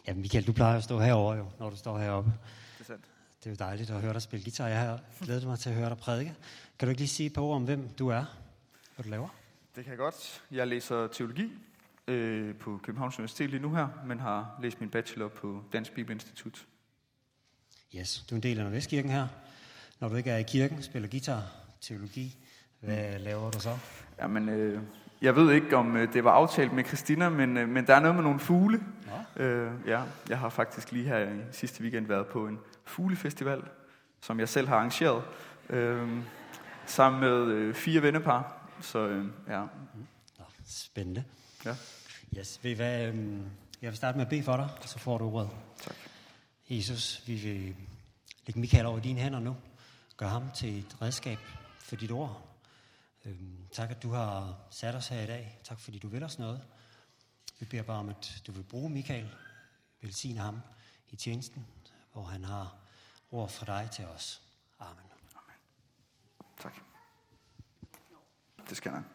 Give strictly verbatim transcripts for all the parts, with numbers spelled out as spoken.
Ja, Michael, du plejer at stå herovre jo, når du står heroppe. Det er sandt. Det er jo dejligt at høre dig spille guitar. Jeg har glædet mig til at høre dig prædike. Kan du ikke lige sige på om, hvem du er, hvad du laver? Det kan jeg godt. Jeg læser teologi øh, på Københavns Universitet lige nu her, men har læst min bachelor på Dansk Bibelinstitut. Yes, du er en del af Nordvestkirken her. Når du ikke er i kirken, spiller guitar, teologi, hvad laver du så? Jamen, øh, jeg ved ikke, om øh, det var aftalt med Christina, men, øh, men der er noget med nogle fugle. Ja. Øh, ja, jeg har faktisk lige her i sidste weekend været på en fuglefestival, som jeg selv har arrangeret, øh, sammen med øh, fire vennepar. Så øh, ja. Nå, spændende. Ja. Yes, ved I hvad, øh, jeg vil starte med at bede for dig, så får du ordet. Tak. Jesus, vi vil lægge Michael over i dine hænder nu. Gør ham til et redskab for dit ord. Øhm, tak, at du har sat os her i dag. Tak, fordi du vil os noget. Vi beder bare om, at du vil bruge Michael. Velsigne ham i tjenesten, hvor han har ord fra dig til os. Amen. Amen. Tak. Det skal jeg.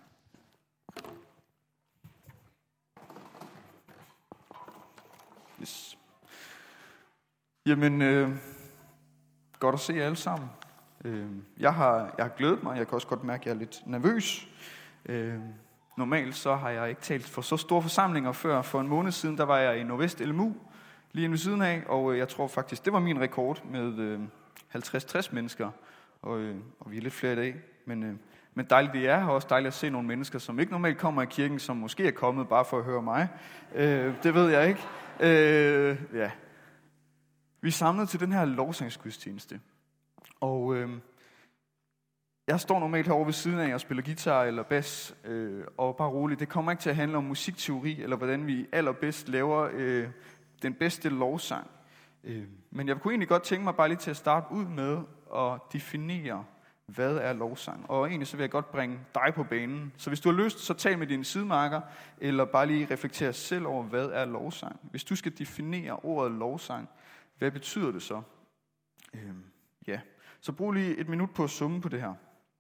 Yes. Jamen, øh, godt at se jer alle sammen. Øh, jeg, har, jeg har glædet mig, jeg kan også godt mærke, at jeg er lidt nervøs. Øh, normalt så har jeg ikke talt for så store forsamlinger før. For en måned siden, der var jeg i Nordvest L M U, lige inde ved siden af, og jeg tror faktisk, det var min rekord med øh, halvtreds til tres mennesker, og, øh, og vi er lidt flere i dag. Men, øh, men dejligt det er, og også dejligt at se nogle mennesker, som ikke normalt kommer i kirken, som måske er kommet bare for at høre mig. Øh, det ved jeg ikke. Øh, ja. Vi er samlet til den her lovsangsgudstjeneste. Og øh, jeg står normalt herovre ved siden af og spiller guitar eller bas, øh, og bare roligt, det kommer ikke til at handle om musikteori, eller hvordan vi allerbedst laver øh, den bedste lovsang. Øh, men jeg kunne egentlig godt tænke mig bare lige til at starte ud med at definere, hvad er lovsang. Og egentlig så vil jeg godt bringe dig på banen. Så hvis du har lyst, så tal med dine sidemarker, eller bare lige reflektere selv over, hvad er lovsang. Hvis du skal definere ordet lovsang, hvad betyder det så? Øh, ja. Så brug lige et minut på at summe på det her.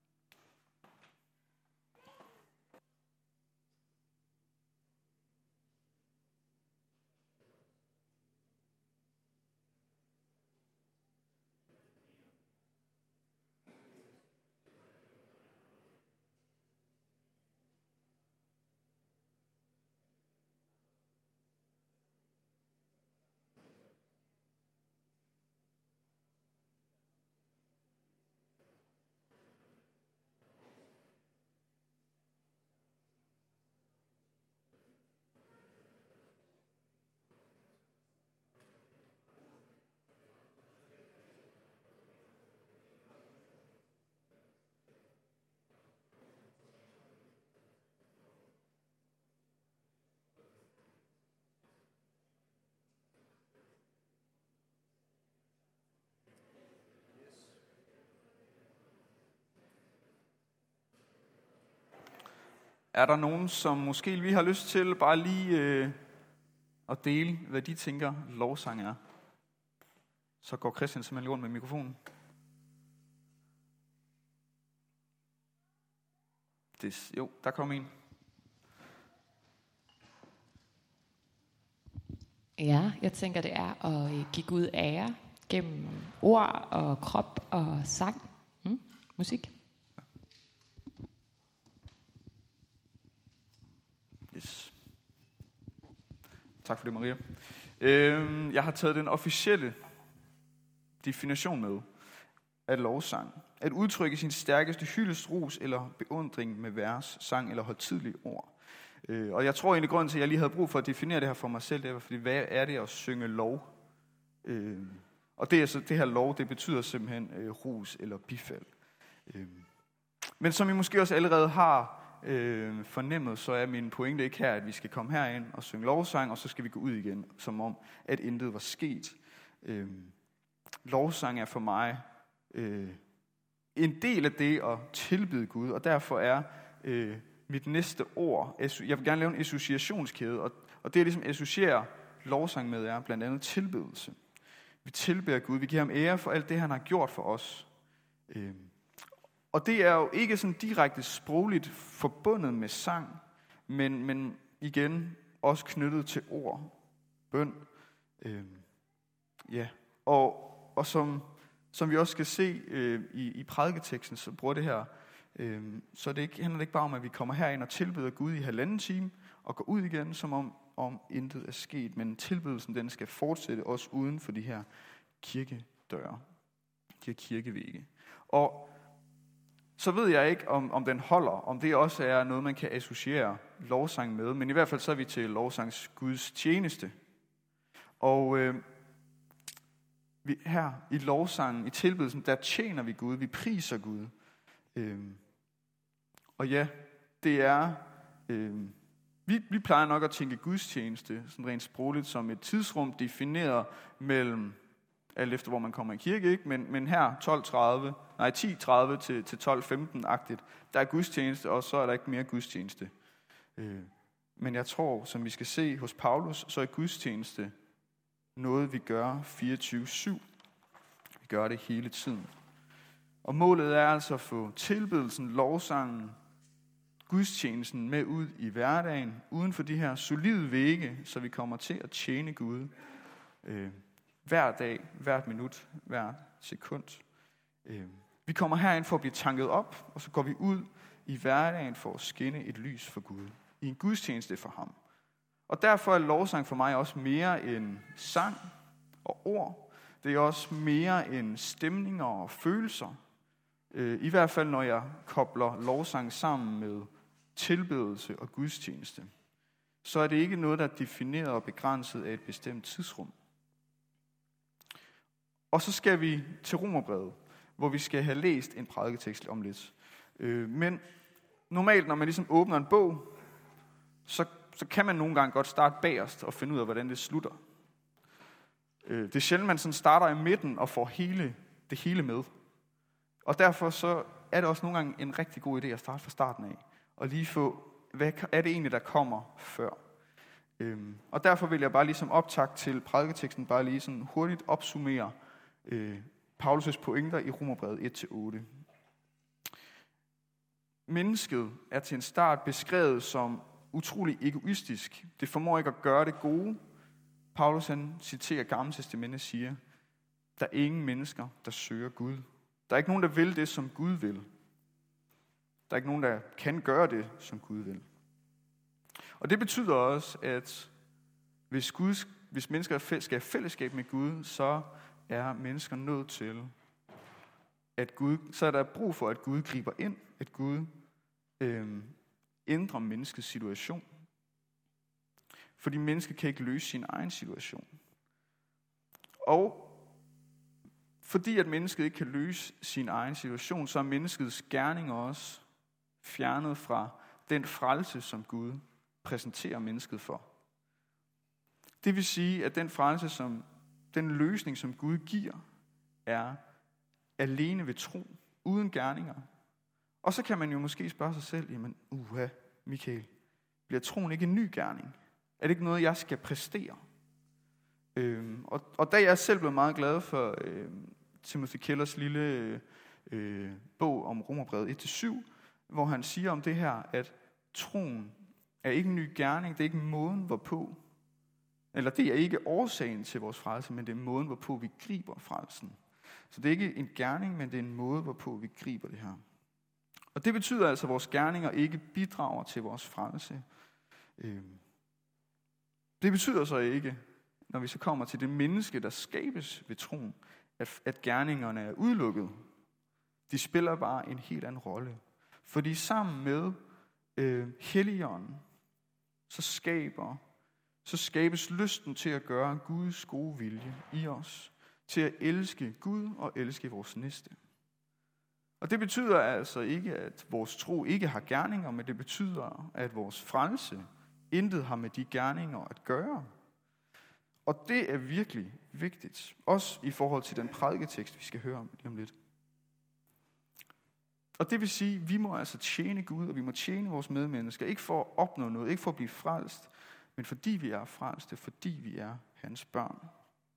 Er der nogen, som måske lige har lyst til bare lige øh, at dele, hvad de tænker, lovsang er? Så går Christian simpelthen rundt med mikrofonen. Det, jo, der kom en. Ja, jeg tænker, det er at give Gud ære gennem ord og krop og sang. Mm, musik. Yes. Tak for det, Maria. Øh, jeg har taget den officielle definition med af lovsang. At udtrykke sin stærkeste hyldest, ros eller beundring med vers, sang eller højtidelige ord. Øh, og jeg tror egentlig, grunden til, at jeg lige havde brug for at definere det her for mig selv, det var, fordi hvad er det at synge lov? Øh, og det, er så, det her lov, det betyder simpelthen øh, ros eller bifald. Øh, men som I måske også allerede har Øh, fornemmet, så er min pointe ikke her, at vi skal komme herind og synge lovsang, og så skal vi gå ud igen, som om, at intet var sket. Øh, lovsang er for mig øh, en del af det at tilbede Gud, og derfor er øh, mit næste ord, jeg vil gerne lave en associationskæde, og, og det jeg ligesom associerer lovsang med, er blandt andet tilbedelse. Vi tilbeder Gud, vi giver ham ære for alt det, han har gjort for os. Øh, Og det er jo ikke sådan direkte sprogligt forbundet med sang, men, men igen også knyttet til ord, bøn, Øh, ja, og, og som, som vi også skal se øh, i, i prædiketeksten, så bruger det her, øh, så det ikke, handler det ikke bare om, at vi kommer herind og tilbeder Gud i halvanden time, og går ud igen, som om, om intet er sket, men tilbedelsen den skal fortsætte også uden for de her kirkedøre, de her kirkevægge. Og så ved jeg ikke, om, om den holder, om det også er noget, man kan associere lovsang med, men i hvert fald så er vi til lovsangs Guds tjeneste. Og øh, vi, her i lovsangen, i tilbedelsen, der tjener vi Gud, vi priser Gud. Øh, og ja, det er... Øh, vi, vi plejer nok at tænke gudstjeneste, sådan rent sprogligt, som et tidsrum defineret mellem, alt efter hvor man kommer i kirke, ikke? Men, men her tolv tredive, nej ti tredive til, til tolv femten-agtigt, der er gudstjeneste, og så er der ikke mere gudstjeneste. Øh, men jeg tror, som vi skal se hos Paulus, så er gudstjeneste noget, vi gør fireogtyve syv. Vi gør det hele tiden. Og målet er altså at få tilbedelsen, lovsangen, gudstjenesten med ud i hverdagen, uden for de her solide vægge, så vi kommer til at tjene Gud øh, hver dag, hvert minut, hvert sekund. Øh, vi kommer herind for at blive tanket op, og så går vi ud i hverdagen for at skinne et lys for Gud, i en gudstjeneste for ham. Og derfor er lovsang for mig også mere end sang og ord. Det er også mere end stemninger og følelser. I hvert fald, når jeg kobler lovsang sammen med tilbedelse og gudstjeneste, så er det ikke noget, der er defineret og begrænset af et bestemt tidsrum. Og så skal vi til Romerbrevet, hvor vi skal have læst en prædiketekst om lidt. Men normalt, når man ligesom åbner en bog, så, så kan man nogle gange godt starte bagerst og finde ud af, hvordan det slutter. Det er sjældent, man sådan starter i midten og får hele, det hele med. Og derfor så er det også nogle gange en rigtig god idé at starte fra starten af, og lige få, hvad er det egentlig, der kommer før. Øhm, og derfor vil jeg bare lige som optakt til prædiketeksten bare lige sådan hurtigt opsummere øh, Paulus' pointer i Romerbrevet et til otte. Mennesket er til en start beskrevet som utrolig egoistisk. Det formår ikke at gøre det gode. Paulus han citerer Gamle Testamentet siger, der er ingen mennesker, der søger Gud. Der er ikke nogen, der vil det, som Gud vil. Der er ikke nogen, der kan gøre det, som Gud vil. Og det betyder også, at hvis, Gud, hvis mennesker skal have fællesskab med Gud, så er mennesker nødt til, at Gud, så er der brug for, at Gud griber ind, at Gud øh, ændrer menneskets situation. Fordi mennesket kan ikke løse sin egen situation. Og fordi at mennesket ikke kan løse sin egen situation, så er menneskets gerninger også fjernet fra den frelse, som Gud præsenterer mennesket for. Det vil sige, at den frelse, som den løsning, som Gud giver, er alene ved tro, uden gerninger. Og så kan man jo måske spørge sig selv, jamen, uha, Michael, bliver troen ikke en ny gerning? Er det ikke noget, jeg skal præstere? Øhm, og, og da jeg selv blev meget glad for øh, Timothy Kellers lille øh, bog om Romerbrevet et til syv, hvor han siger om det her, at troen er ikke en ny gerning, det er ikke måden, hvorpå, eller det er ikke årsagen til vores frelse, men det er måden, hvorpå vi griber frelsen. Så det er ikke en gerning, men det er en måde, hvorpå vi griber det her. Og det betyder altså, at vores gerninger ikke bidrager til vores frelse. Øhm, det betyder så ikke, når vi så kommer til det menneske, der skabes ved troen, at, at gerningerne er udelukket. De spiller bare en helt anden rolle. Fordi sammen med øh, Helligånden, så skaber, så skabes lysten til at gøre Guds gode vilje i os. Til at elske Gud og elske vores næste. Og det betyder altså ikke, at vores tro ikke har gerninger, men det betyder, at vores frelse intet har med de gerninger at gøre. Og det er virkelig vigtigt. Også i forhold til den prædiketekst, vi skal høre om lige om lidt. Og det vil sige, at vi må altså tjene Gud, og vi må tjene vores medmennesker. Ikke for at opnå noget, ikke for at blive frelst, men fordi vi er frelste, fordi vi er hans børn.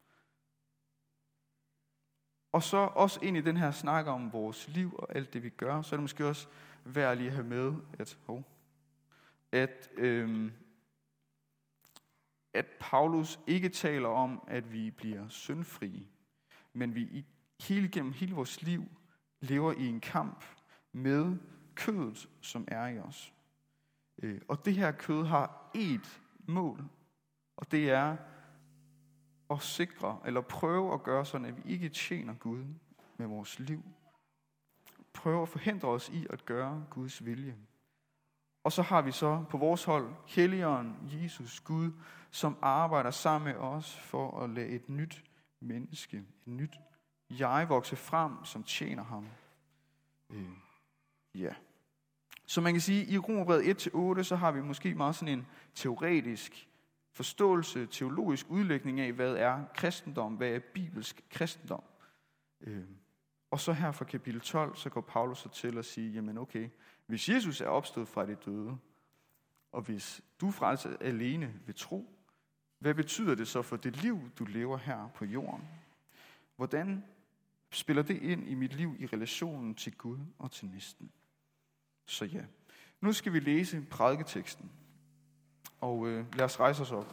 Og så også ind i den her snak om vores liv og alt det, vi gør, så er det måske også værd at lige at have med, at, oh, at, øhm, at Paulus ikke taler om, at vi bliver syndfrie, men vi i hele gennem hele vores liv lever i en kamp med kødet, som er i os. Og det her kød har ét mål, og det er at sikre, eller prøve at gøre sådan, at vi ikke tjener Gud med vores liv. Prøve at forhindre os i at gøre Guds vilje. Og så har vi så på vores hold Helligånden, Jesus, Gud, som arbejder sammen med os for at lade et nyt menneske, et nyt jeg vokse frem, som tjener ham. Øh, ja. Så man kan sige, at i Romerbrevet et til otte, så har vi måske meget sådan en teoretisk forståelse, teologisk udlægning af, hvad er kristendom, hvad er bibelsk kristendom. Øh, og så her fra kapitel tolv, så går Paulus så til at sige, jamen okay, hvis Jesus er opstået fra de døde, og hvis du frelses alene ved tro, hvad betyder det så for det liv, du lever her på jorden? Hvordan spiller det ind i mit liv i relationen til Gud og til næsten? Så ja, nu skal vi læse prædiketeksten, og øh, lad os rejse os op.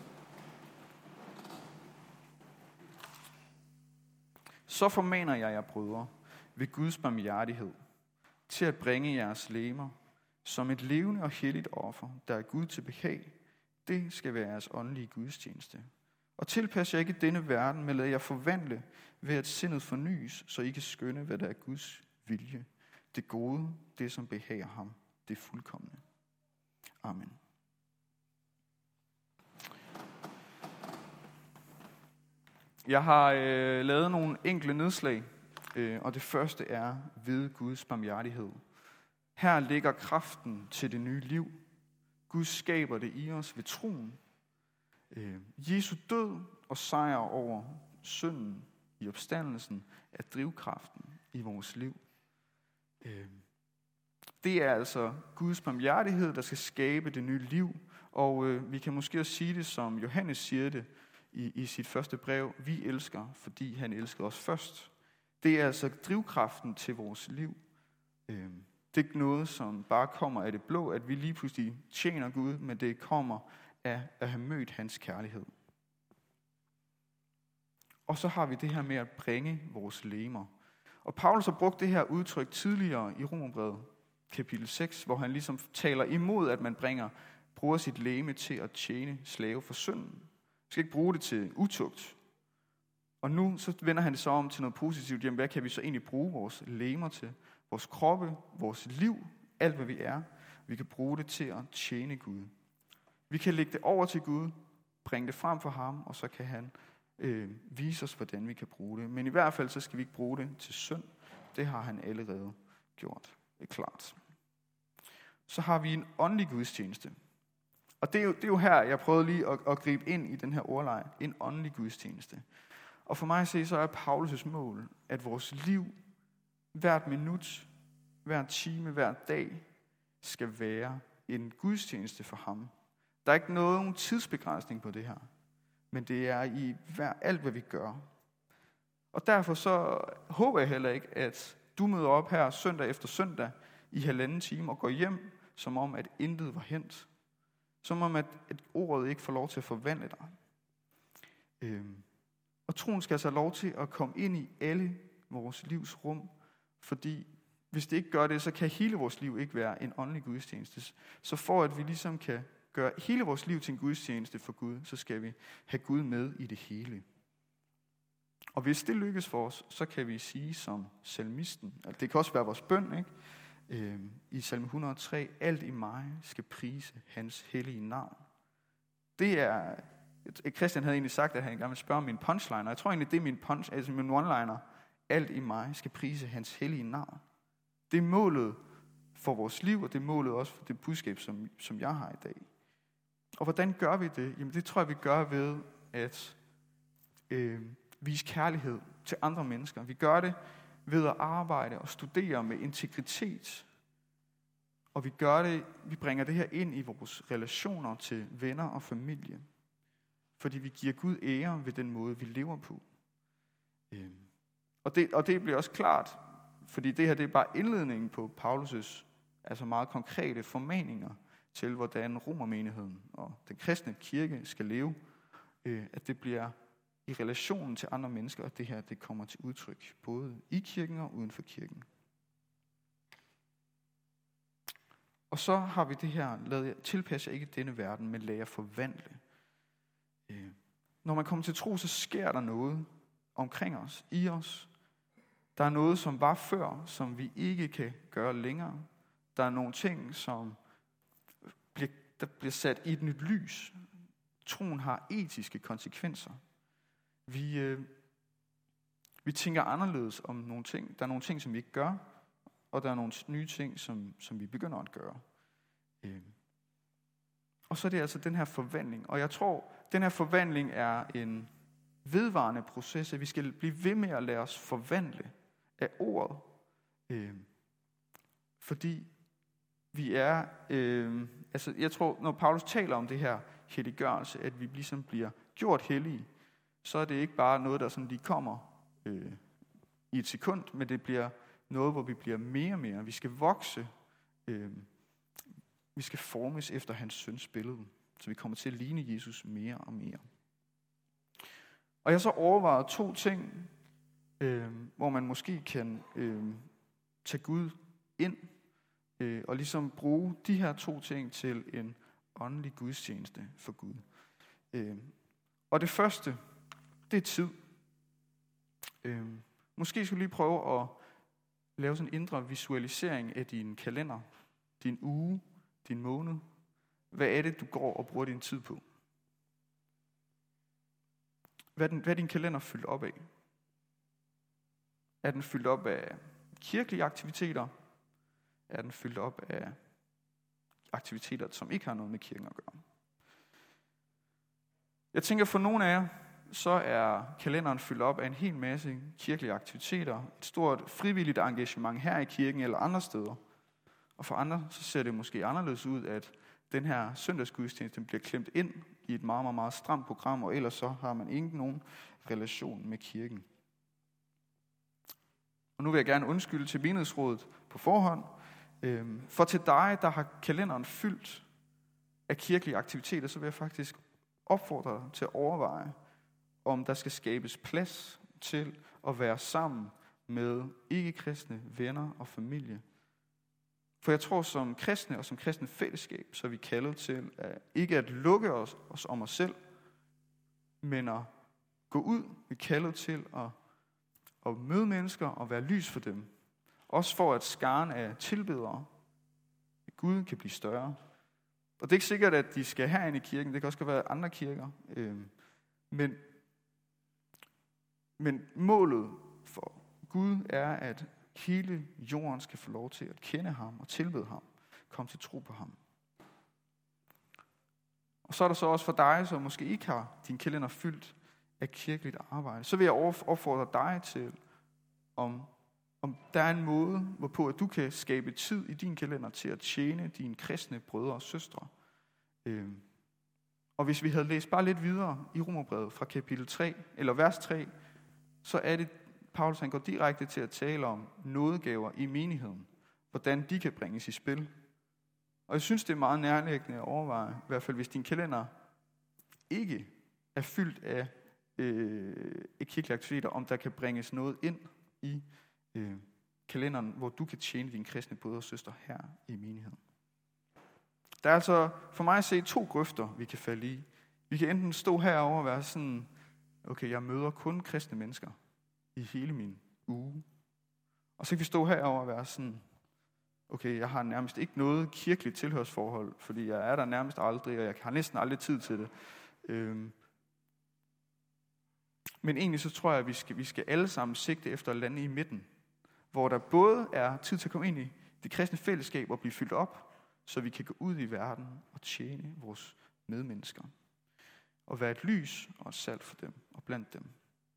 Så formaner jeg jer, brødre, ved Guds barmhjertighed, til at bringe jeres legemer som et levende og helligt offer, der er Gud til behag. Det skal være jeres åndelige gudstjeneste. Og tilpas jer ikke denne verden, men lad jer forvandle ved at sindet fornyes, så I kan skønne, hvad der er Guds vilje. Det gode, det som behager ham, det fuldkomne. Amen. Jeg har øh, lavet nogle enkle nedslag, øh, og det første er ved Guds barmhjertighed. Her ligger kraften til det nye liv. Gud skaber det i os ved troen. Øh, Jesu død og sejr over synden i opstandelsen er drivkraften i vores liv. Øh, det er altså Guds barmhjertighed, der skal skabe det nye liv, og øh, vi kan måske også sige det, som Johannes siger det i, i sit første brev: vi elsker, fordi han elskede os først. Det er altså drivkraften til vores liv. Øh, Det er ikke noget, som bare kommer af det blå, at vi lige pludselig tjener Gud, men det kommer af at have mødt hans kærlighed. Og så har vi det her med at bringe vores legemer. Og Paulus har brugt det her udtryk tidligere i Romerbrevet kapitel seks, hvor han ligesom taler imod, at man bringer, bruger sit legeme til at tjene slave for synden. Vi skal ikke bruge det til utugt. Og nu så vender han det så om til noget positivt. Jamen, hvad kan vi så egentlig bruge vores legemer til? Vores kroppe, vores liv, alt hvad vi er. Vi kan bruge det til at tjene Gud. Vi kan lægge det over til Gud, bringe det frem for ham, og så kan han øh, vise os, hvordan vi kan bruge det. Men i hvert fald så skal vi ikke bruge det til synd. Det har han allerede gjort. Det er klart. Så har vi en åndelig gudstjeneste. Og det er jo, det er jo her, jeg prøvede lige at, at gribe ind i den her ordleg. En åndelig gudstjeneste. Og for mig at se, så er Paulus' mål, at vores liv, hvert minut, hver time, hver dag, skal være en gudstjeneste for ham. Der er ikke nogen tidsbegrænsning på det her, men det er i hver, alt, hvad vi gør. Og derfor så håber jeg heller ikke, at du møder op her søndag efter søndag i halvanden time og går hjem, som om at intet var hent. Som om at, at ordet ikke får lov til at forvandle dig. Øhm. Og troen skal altså have lov til at komme ind i alle vores livs rum, fordi hvis det ikke gør det, så kan hele vores liv ikke være en åndelig gudstjeneste. Så for at vi ligesom kan gøre hele vores liv til en gudstjeneste for Gud, så skal vi have Gud med i det hele. Og hvis det lykkes for os, så kan vi sige som salmisten, altså det kan også være vores bøn, ikke? Øh, i salme et hundrede og tre, alt i mig skal prise hans hellige navn. Det er, Christian havde egentlig sagt, at han gerne ville spørge om min punchline, og jeg tror egentlig, det er min punch, altså min one-liner. Alt i mig skal prise hans hellige navn. Det er målet for vores liv, og det er målet også for det budskab, som, som jeg har i dag. Og hvordan gør vi det? Jamen det tror jeg, vi gør ved at øh, vise kærlighed til andre mennesker. Vi gør det ved at arbejde og studere med integritet. Og vi gør det, vi bringer det her ind i vores relationer til venner og familie. Fordi vi giver Gud ære ved den måde, vi lever på. Øh. Og det, og det bliver også klart, fordi det her det er bare indledningen på Paulus' altså meget konkrete formaninger til, hvordan romermenigheden og den kristne kirke skal leve. øh, at det bliver i relationen til andre mennesker, at det her det kommer til udtryk, både i kirken og uden for kirken. Og så har vi det her, lad tilpasse ikke denne verden, men lad jer forvandle. Øh, når man kommer til tro, så sker der noget omkring os, i os. Der er noget, som var før, som vi ikke kan gøre længere. Der er nogle ting, som bliver, der bliver sat i et nyt lys. Troen har etiske konsekvenser. Vi, øh, vi tænker anderledes om nogle ting. Der er nogle ting, som vi ikke gør, og der er nogle nye ting, som, som vi begynder at gøre. Øh. Og så er det altså den her forvandling. Og jeg tror, den her forvandling er en vedvarende proces, at vi skal blive ved med at lade os forvandle af ordet. Øh. Fordi vi er, øh, altså jeg tror, når Paulus taler om det her helliggørelse, at vi ligesom bliver gjort hellige, så er det ikke bare noget, der sådan lige kommer øh, i et sekund, men det bliver noget, hvor vi bliver mere og mere. Vi skal vokse. Øh, vi skal formes efter hans søns billede, så vi kommer til at ligne Jesus mere og mere. Og jeg har så overvejet to ting, øh, hvor man måske kan øh, tage Gud ind, øh, og ligesom bruge de her to ting til en åndelig gudstjeneste for Gud. Øh, og det første, det er tid. Øh, måske skulle du lige prøve at lave sådan en indre visualisering af din kalender, din uge, din måned. Hvad er det, du går og bruger din tid på? Hvad er, den, hvad er din kalender fyldt op af? Er den fyldt op af kirkelige aktiviteter? Er den fyldt op af aktiviteter, som ikke har noget med kirken at gøre? Jeg tænker, for nogle af jer, så er kalenderen fyldt op af en hel masse kirkelige aktiviteter, et stort frivilligt engagement her i kirken eller andre steder. Og for andre, så ser det måske anderledes ud, at den her søndagsgudstjeneste bliver klemt ind i et meget, meget, meget stramt program, og ellers så har man ikke nogen relation med kirken. Og nu vil jeg gerne undskylde til menighedsrådet på forhånd, for til dig, der har kalenderen fyldt af kirkelige aktiviteter, så vil jeg faktisk opfordre dig til at overveje, om der skal skabes plads til at være sammen med ikke-kristne venner og familie. For jeg tror, som kristne og som kristne fællesskab, så er vi kaldet til at ikke at lukke os, os om os selv, men at gå ud. Vi er kaldet til at, at møde mennesker og være lys for dem. Også for at skaren af tilbedere Gud kan blive større. Og det er ikke sikkert, at de skal herind i kirken. Det kan også være andre kirker. Men, men målet for Gud er, at hele jorden skal få lov til at kende ham og tilbede ham. Komme til tro på ham. Og så er der så også for dig, som måske ikke har din kalender fyldt af kirkeligt arbejde. Så vil jeg opfordre dig til, om, om der er en måde, hvorpå at du kan skabe tid i din kalender til at tjene dine kristne brødre og søstre. Øhm. Og hvis vi havde læst bare lidt videre i Romerbrevet fra kapitel tre, eller vers tre, så er det, Paulus han går direkte til at tale om nådegaver i menigheden. Hvordan de kan bringes i spil. Og jeg synes, det er meget nærliggende at overveje, i hvert fald hvis din kalender ikke er fyldt af øh, kirkelige aktiviteter, om der kan bringes noget ind i øh, kalenderen, hvor du kan tjene dine kristne brødre og søstre her i menigheden. Der er altså for mig at se to grøfter, vi kan falde i. Vi kan enten stå herovre og være sådan, okay, jeg møder kun kristne mennesker i hele min uge. Og så kan vi stå herovre og være sådan, okay, jeg har nærmest ikke noget kirkeligt tilhørsforhold, fordi jeg er der nærmest aldrig, og jeg har næsten aldrig tid til det. Øhm. Men egentlig så tror jeg, at vi skal, vi skal alle sammen sigte efter at lande i midten, hvor der både er tid til at komme ind i det kristne fællesskab og blive fyldt op, så vi kan gå ud i verden og tjene vores medmennesker. Og være et lys og et salt for dem og blandt dem.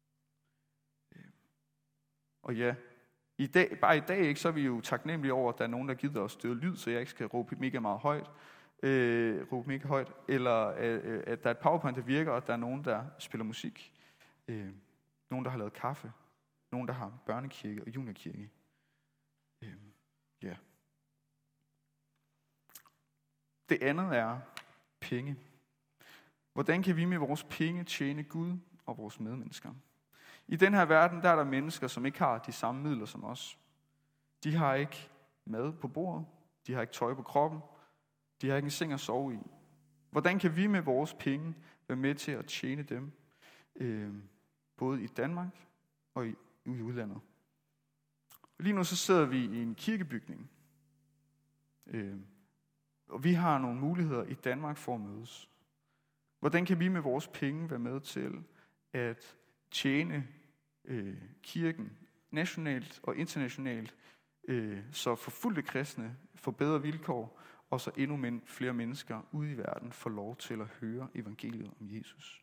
Og ja, i dag, bare i dag, ikke, så er vi jo taknemmelige over, at der er nogen, der gider os støde lyd, så jeg ikke skal råbe mega meget højt. Øh, råbe mega højt. Eller øh, at der er et powerpoint, der virker, og der er nogen, der spiller musik. Øh, nogen, der har lavet kaffe. Nogen, der har børnekirke og juniorkirke. Øh, ja. Det andet er penge. Hvordan kan vi med vores penge tjene Gud og vores medmennesker? I den her verden, der er der mennesker, som ikke har de samme midler som os. De har ikke mad på bordet, de har ikke tøj på kroppen, de har ikke en seng at sove i. Hvordan kan vi med vores penge være med til at tjene dem, øh, både i Danmark og i, i udlandet? Lige nu så sidder vi i en kirkebygning, øh, og vi har nogle muligheder i Danmark for at mødes. Hvordan kan vi med vores penge være med til at tjene øh, kirken nationalt og internationalt, øh, så forfulgte kristne får bedre vilkår, og så endnu men, flere mennesker ude i verden får lov til at høre evangeliet om Jesus.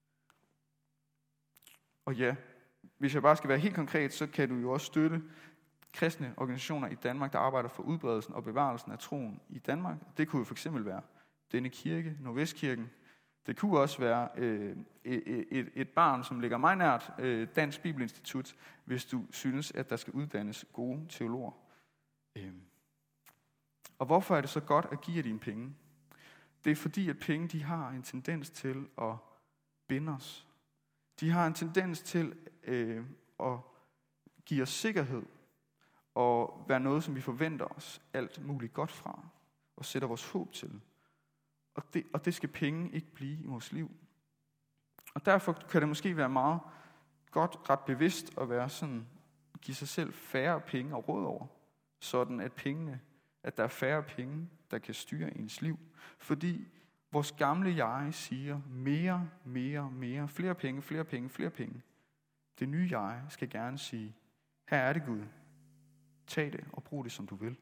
Og ja, hvis jeg bare skal være helt konkret, så kan du jo også støtte kristne organisationer i Danmark, der arbejder for udbredelsen og bevarelsen af troen i Danmark. Det kunne jo for eksempel være denne kirke, Nordvestkirken. Det kunne også være øh, et, et, et barn, som ligger mig nært, øh, Dansk Bibelinstitut, hvis du synes, at der skal uddannes gode teologer. Øh. Og hvorfor er det så godt at give dine penge? Det er fordi, at penge de har en tendens til at binde os. De har en tendens til øh, at give os sikkerhed og være noget, som vi forventer os alt muligt godt fra og sætter vores håb til. Og det, og det skal penge ikke blive i vores liv. Og derfor kan det måske være meget godt, ret bevidst at være sådan, give sig selv færre penge og råd over, sådan at pengene, at der er færre penge, der kan styre ens liv. Fordi vores gamle jeg siger mere, mere, mere, flere penge, flere penge, flere penge. Det nye jeg skal gerne sige, her er det Gud. Tag det og brug det, som du vil.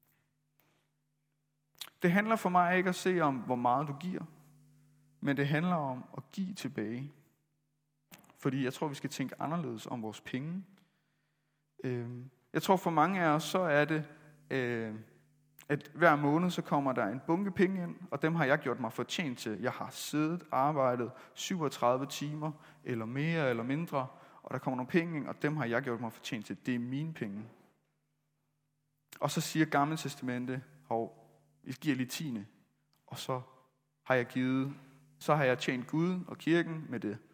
Det handler for mig ikke at se om, hvor meget du giver, men det handler om at give tilbage. Fordi jeg tror, vi skal tænke anderledes om vores penge. Jeg tror for mange af os, så er det, at hver måned så kommer der en bunke penge ind, og dem har jeg gjort mig fortjent til. Jeg har siddet, arbejdet syvogtredive timer, eller mere eller mindre, og der kommer nogle penge ind, og dem har jeg gjort mig fortjent til. Det er mine penge. Og så siger Gamle Testamente, hov, vi giver lige tiende, og så har jeg givet, så har jeg tjent Gud og kirken med det.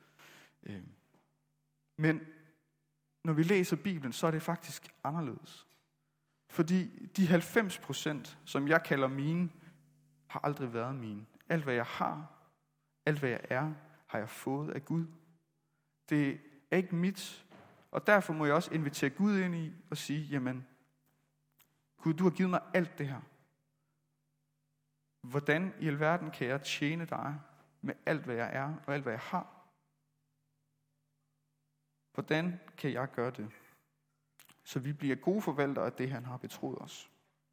Men når vi læser Bibelen, så er det faktisk anderledes. Fordi de halvfems procent, som jeg kalder mine, har aldrig været mine. Alt hvad jeg har, alt hvad jeg er, har jeg fået af Gud. Det er ikke mit, og derfor må jeg også invitere Gud ind i og sige, jamen, Gud, du har givet mig alt det her. Hvordan i alverden kan jeg tjene dig med alt, hvad jeg er og alt, hvad jeg har? Hvordan kan jeg gøre det? Så vi bliver gode forvaltere af det, han har betroet os.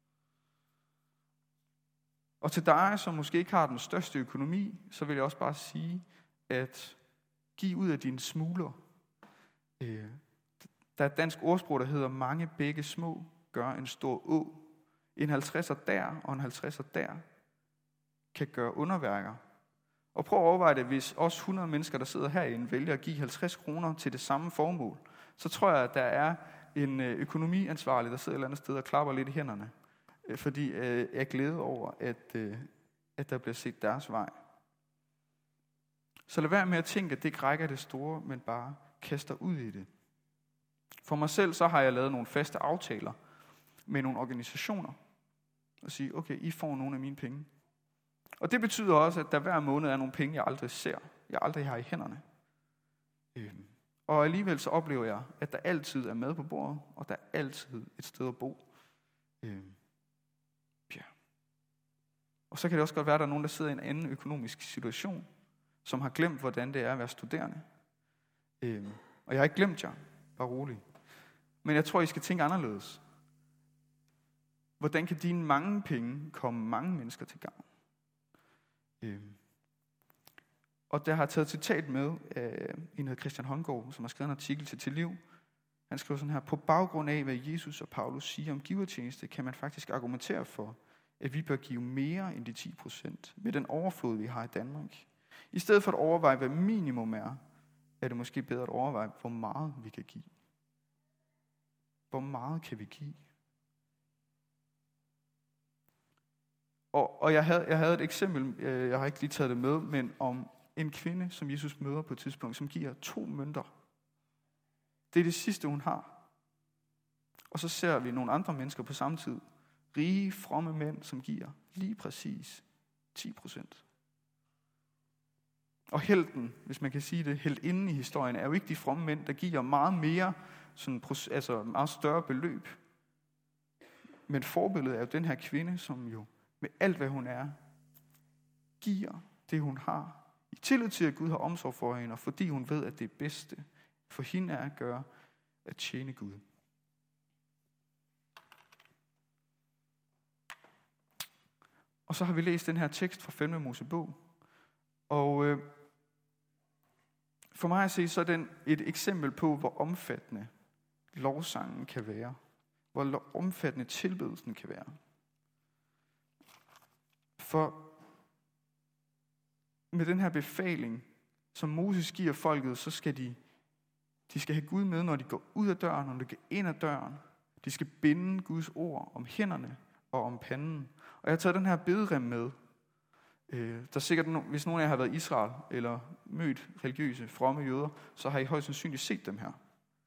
Og til dig, som måske ikke har den største økonomi, så vil jeg også bare sige, at giv ud af dine smugler. Der er et dansk ordsprog, der hedder, mange bække små gør en stor å. En halvtredser der og en halvtredser der kan gøre underværker. Og prøv at overveje det, hvis os hundrede mennesker, der sidder herinde, vælger at give halvtreds kroner til det samme formål, så tror jeg, at der er en økonomiansvarlig, der sidder et eller andet sted og klapper lidt i hænderne, fordi jeg er glædet over, at, at der bliver set deres vej. Så lad være med at tænke, at det ikke rækker det store, men bare kaster ud i det. For mig selv, så har jeg lavet nogle faste aftaler med nogle organisationer, og sige, okay, I får nogle af mine penge. Og det betyder også, at der hver måned er nogle penge, jeg aldrig ser, jeg aldrig har i hænderne. Og alligevel så oplever jeg, at der altid er mad på bordet, og der er altid et sted at bo. Ja. Og så kan det også godt være, at der er nogen, der sidder i en anden økonomisk situation, som har glemt, hvordan det er at være studerende. Og jeg har ikke glemt jer, bare rolig. Men jeg tror, I skal tænke anderledes. Hvordan kan dine mange penge komme mange mennesker til gavn? Øhm. Og der har taget citat med af en hedder Christian Håndgaard, som har skrevet en artikel til Til Liv. Han skriver sådan her: på baggrund af, hvad Jesus og Paulus siger om givertjeneste, kan man faktisk argumentere for, at vi bør give mere end de ti procent med den overflod, vi har i Danmark. I stedet for at overveje, hvad minimum er, er det måske bedre at overveje, hvor meget vi kan give. Hvor meget kan vi give? Og, og jeg, havde, jeg havde et eksempel, jeg har ikke lige taget det med, men om en kvinde, som Jesus møder på et tidspunkt, som giver to mønter. Det er det sidste, hun har. Og så ser vi nogle andre mennesker på samme tid. Rige, fromme mænd, som giver lige præcis ti procent. Og helten, hvis man kan sige det, heltinden i historien, er jo ikke de fromme mænd, der giver meget mere, sådan, altså meget større beløb. Men forbilledet er jo den her kvinde, som jo med alt, hvad hun er, giver det, hun har. I tillid til, at Gud har omsorg for hende, og fordi hun ved, at det bedste for hende er at gøre, at tjene Gud. Og så har vi læst den her tekst fra femte Mosebog. Og øh, for mig at se, så er den et eksempel på, hvor omfattende lovsangen kan være. Hvor omfattende tilbedelsen kan være. For med den her befaling, som Moses giver folket, så skal de, de skal have Gud med, når de går ud af døren, når de går ind ad døren. De skal binde Guds ord om hænderne og om panden. Og jeg har taget den her bederem med. Øh, der er sikkert, no- hvis nogen af jer har været i Israel, eller mødt religiøse, fromme jøder, så har I højst sandsynligt set dem her.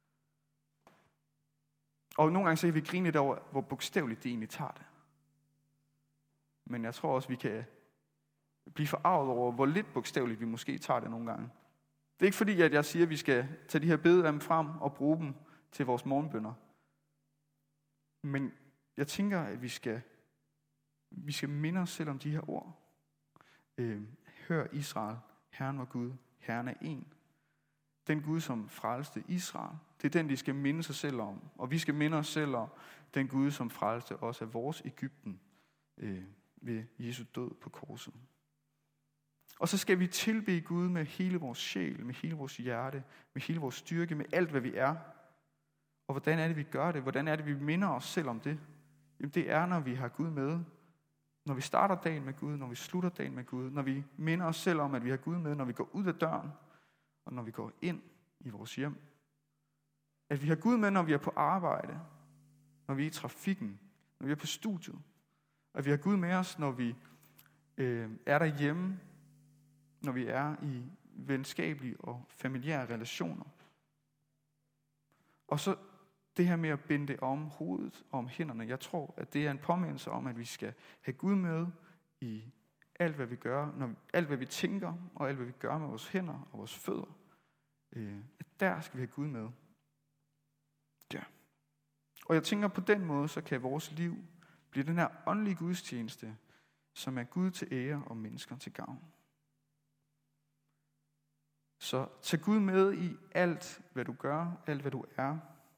Og nogle gange så kan vi grine lidt over, hvor bogstaveligt de egentlig tager det. Men jeg tror også, vi kan blive forarvet over, hvor lidt bogstaveligt vi måske tager det nogle gange. Det er ikke fordi, at jeg siger, at vi skal tage de her bederem frem og bruge dem til vores morgenbønner. Men jeg tænker, at vi skal, vi skal minde os selv om de her ord. Øh, Hør Israel, Herren var Gud, Herren er en. Den Gud, som frelste Israel, det er den, de skal minde sig selv om. Og vi skal minde os selv om den Gud, som frelste også af vores Egypten øh, ved Jesu død på korset. Og så skal vi tilbede Gud med hele vores sjæl, med hele vores hjerte, med hele vores styrke, med alt, hvad vi er. Og hvordan er det, vi gør det? Hvordan er det, vi minder os selv om det? Jamen, det er, når vi har Gud med. Når vi starter dagen med Gud, når vi slutter dagen med Gud, når vi minder os selv om, at vi har Gud med, når vi går ud af døren, og når vi går ind i vores hjem. At vi har Gud med, når vi er på arbejde, når vi er i trafikken, når vi er på studiet. At vi har Gud med os, når vi øh, er derhjemme, når vi er i venskabelige og familiære relationer. Og så det her med at binde det om hovedet og om hænderne. Jeg tror, at det er en påmindelse om, at vi skal have Gud med i alt, hvad vi gør, når, alt, hvad vi tænker, og alt, hvad vi gør med vores hænder og vores fødder. Øh, at der skal vi have Gud med. Ja. Og jeg tænker, på den måde, så kan vores liv blive den her åndelige gudstjeneste, som er Gud til ære og mennesker til gavn. Så tag Gud med i alt, hvad du gør, alt, hvad du er.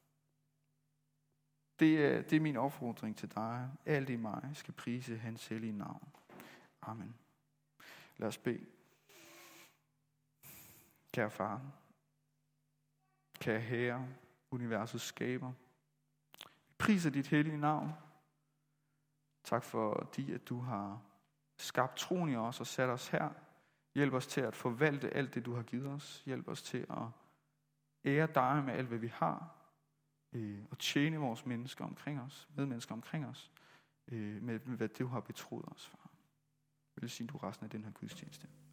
Det er, det er min opfordring til dig. Alt i mig skal prise hans hellige navn. Amen. Lad os bede. Kære far, kære Herre, universets skaber, vi priser dit hellige navn. Tak fordi, at du har skabt troen i os og sat os her. Hjælp os til at forvalte alt det, du har givet os. Hjælp os til at ære dig med alt, hvad vi har. Og tjene vores mennesker omkring os, medmennesker omkring os, med hvad du har betroet os, far. Velsign du resten af den her gudstjeneste.